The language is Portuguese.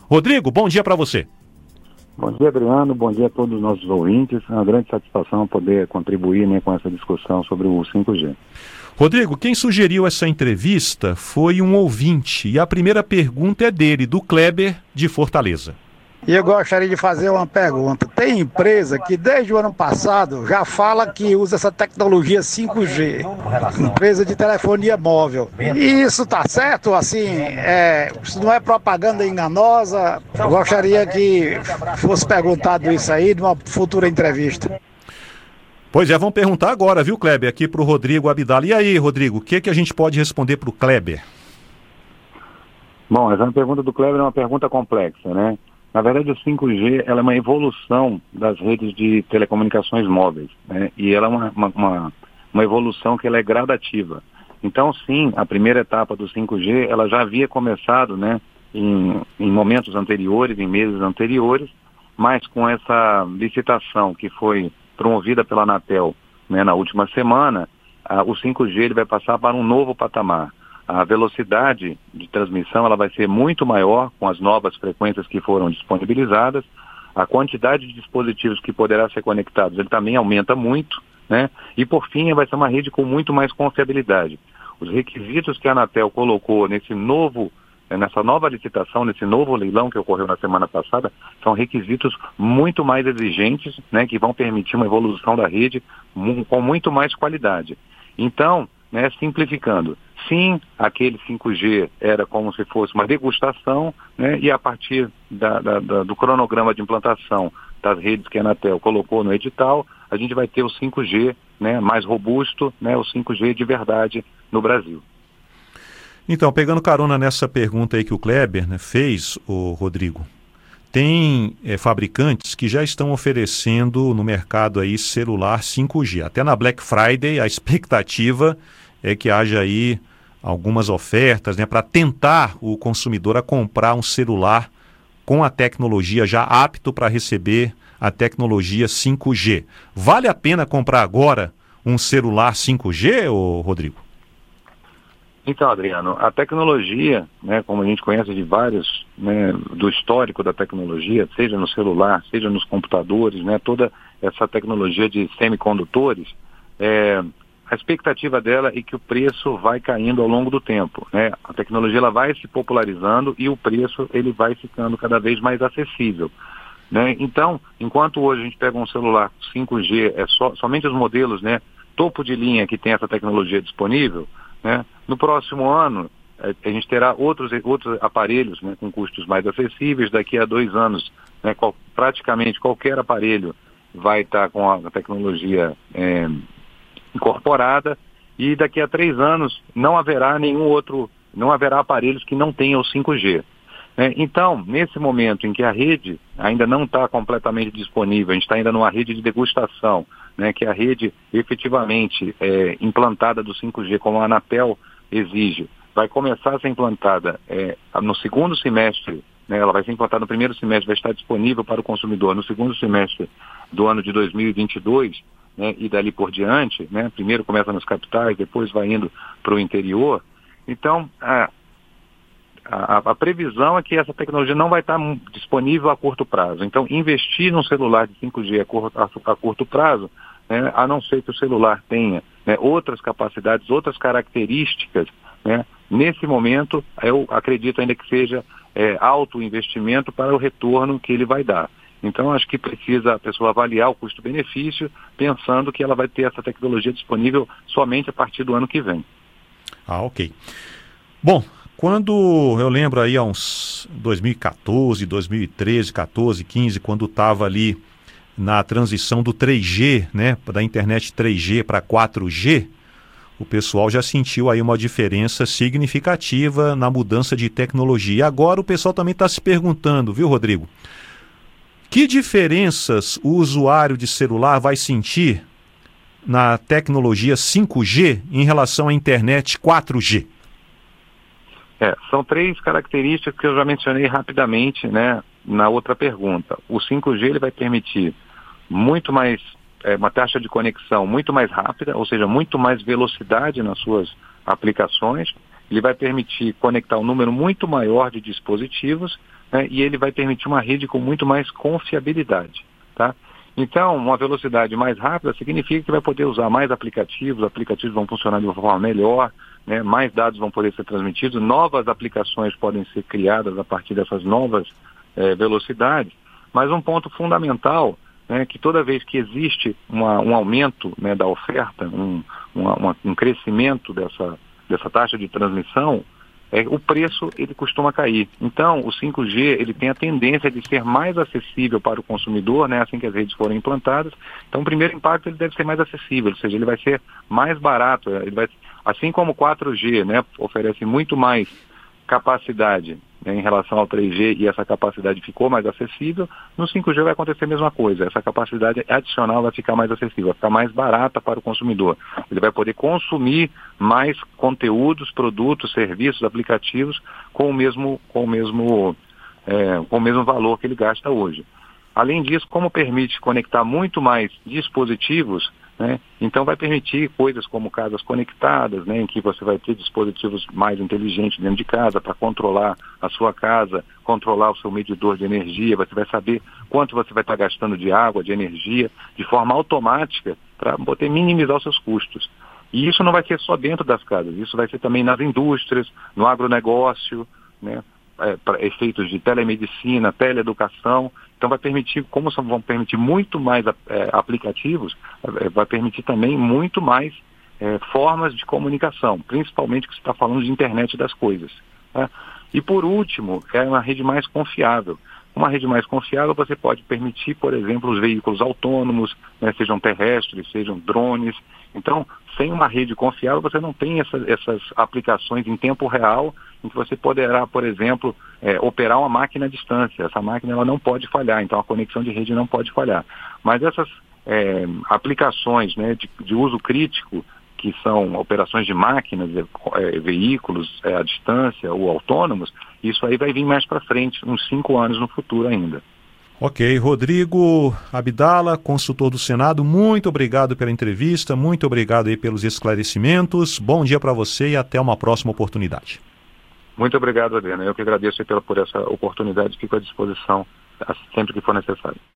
Rodrigo, bom dia para você. Bom dia, Adriano. Bom dia a todos os nossos ouvintes. É uma grande satisfação poder contribuir, né, com essa discussão sobre o 5G. Rodrigo, quem sugeriu essa entrevista foi um ouvinte. E a primeira pergunta é dele, do Kleber, de Fortaleza. E eu gostaria de fazer uma pergunta. Tem empresa que desde o ano passado já fala que usa essa tecnologia 5G, empresa de telefonia móvel. E isso está certo? Assim, isso não é propaganda enganosa? Eu gostaria que fosse perguntado isso aí numa futura entrevista. Pois é, vamos perguntar agora, viu, Kleber, aqui para o Rodrigo Abdala. E aí, Rodrigo, o que a gente pode responder para o Kleber? Bom, essa pergunta do Kleber é uma pergunta complexa, né? Na verdade, o 5G ela é uma evolução das redes de telecomunicações móveis, né? E ela é uma evolução que ela é gradativa. Então, sim, a primeira etapa do 5G, ela já havia começado, né, em momentos anteriores, em meses anteriores, mas com essa licitação que foi promovida pela Anatel, né, na última semana, o 5G ele vai passar para um novo patamar. A velocidade de transmissão ela vai ser muito maior com as novas frequências que foram disponibilizadas. A quantidade de dispositivos que poderá ser conectados ele também aumenta muito, né? E por fim vai ser uma rede com muito mais confiabilidade. Os requisitos que a Anatel colocou nessa nova licitação, nesse novo leilão que ocorreu na semana passada, são requisitos muito mais exigentes, né, que vão permitir uma evolução da rede com muito mais qualidade. Então, né, simplificando, sim, aquele 5G era como se fosse uma degustação, né, e a partir do cronograma de implantação das redes que a Anatel colocou no edital, a gente vai ter o 5G, né, mais robusto, né, o 5G de verdade no Brasil. Então, pegando carona nessa pergunta aí que o Kleber, né, fez, o Rodrigo, tem fabricantes que já estão oferecendo no mercado aí celular 5G. Até na Black Friday a expectativa é que haja aí algumas ofertas, né, para tentar o consumidor a comprar um celular com a tecnologia já apto para receber a tecnologia 5G. Vale a pena comprar agora um celular 5G, Rodrigo? Então, Adriano, a tecnologia, né, como a gente conhece de vários, né, do histórico da tecnologia, seja no celular, seja nos computadores, né, toda essa tecnologia de semicondutores, a expectativa dela é que o preço vai caindo ao longo do tempo, né? A tecnologia ela vai se popularizando e o preço ele vai ficando cada vez mais acessível, né? Então, enquanto hoje a gente pega um celular 5G, somente os modelos, né, topo de linha que tem essa tecnologia disponível, né? No próximo ano a gente terá outros aparelhos, né, com custos mais acessíveis. Daqui a 2 anos, né, praticamente qualquer aparelho vai estar com a tecnologia incorporada, e daqui a 3 anos não haverá aparelhos que não tenham o 5G. Então, nesse momento em que a rede ainda não está completamente disponível, a gente está ainda numa rede de degustação, né, que a rede efetivamente implantada do 5G, como a Anatel exige, vai começar a ser implantada no segundo semestre, né, ela vai ser implantada no primeiro semestre, vai estar disponível para o consumidor no segundo semestre do ano de 2022, né, e dali por diante, né, primeiro começa nas capitais, depois vai indo para o interior. Então, a previsão é que essa tecnologia não vai estar disponível a curto prazo. Então, investir num celular de 5G a curto prazo, né, a não ser que o celular tenha, né, outras capacidades, outras características, né, nesse momento, eu acredito ainda que seja alto investimento para o retorno que ele vai dar. Então, acho que precisa a pessoa avaliar o custo-benefício, pensando que ela vai ter essa tecnologia disponível somente a partir do ano que vem. Ok. Bom, quando eu lembro aí há uns 2014, 2013, 14, 15, quando estava ali na transição do 3G, né, da internet 3G para 4G, o pessoal já sentiu aí uma diferença significativa na mudança de tecnologia. E agora o pessoal também está se perguntando, viu, Rodrigo? Que diferenças o usuário de celular vai sentir na tecnologia 5G em relação à internet 4G? São 3 características que eu já mencionei rapidamente, né, na outra pergunta. O 5G ele vai permitir muito mais, uma taxa de conexão muito mais rápida, ou seja, muito mais velocidade nas suas aplicações. Ele vai permitir conectar um número muito maior de dispositivos, né, e ele vai permitir uma rede com muito mais confiabilidade, tá? Então, uma velocidade mais rápida significa que vai poder usar mais aplicativos, os aplicativos vão funcionar de uma forma melhor, né, mais dados vão poder ser transmitidos, novas aplicações podem ser criadas a partir dessas novas velocidades, mas um ponto fundamental, né, que toda vez que existe um aumento, né, da oferta, um crescimento dessa taxa de transmissão, o preço ele costuma cair. Então, o 5G ele tem a tendência de ser mais acessível para o consumidor, né, assim que as redes forem implantadas. Então, o primeiro impacto ele deve ser mais acessível, ou seja, ele vai ser mais barato. Assim como o 4G, né, oferece muito mais capacidade, né, em relação ao 3G, e essa capacidade ficou mais acessível, no 5G vai acontecer a mesma coisa. Essa capacidade adicional vai ficar mais acessível, vai ficar mais barata para o consumidor. Ele vai poder consumir mais conteúdos, produtos, serviços, aplicativos com o mesmo valor que ele gasta hoje. Além disso, como permite conectar muito mais dispositivos, né, então vai permitir coisas como casas conectadas, né, em que você vai ter dispositivos mais inteligentes dentro de casa para controlar a sua casa, controlar o seu medidor de energia, você vai saber quanto você vai estar gastando de água, de energia, de forma automática para poder minimizar os seus custos. E isso não vai ser só dentro das casas, isso vai ser também nas indústrias, no agronegócio, né, para efeitos de telemedicina, teleeducação. Então vai permitir, como vão permitir muito mais aplicativos, vai permitir também muito mais formas de comunicação, principalmente que você está falando de internet das coisas, né? E por último, é uma rede mais confiável. Uma rede mais confiável você pode permitir, por exemplo, os veículos autônomos, né, sejam terrestres, sejam drones. Então, sem uma rede confiável, você não tem essas aplicações em tempo real, em que você poderá, por exemplo, operar uma máquina à distância. Essa máquina ela não pode falhar, então a conexão de rede não pode falhar. Mas essas aplicações, né, de uso crítico, que são operações de máquinas, veículos à distância ou autônomos, isso aí vai vir mais para frente, uns 5 anos no futuro ainda. Ok, Rodrigo Abdala, consultor do Senado, muito obrigado pela entrevista, muito obrigado aí pelos esclarecimentos, bom dia para você e até uma próxima oportunidade. Muito obrigado, Adriana, eu que agradeço por essa oportunidade, fico à disposição sempre que for necessário.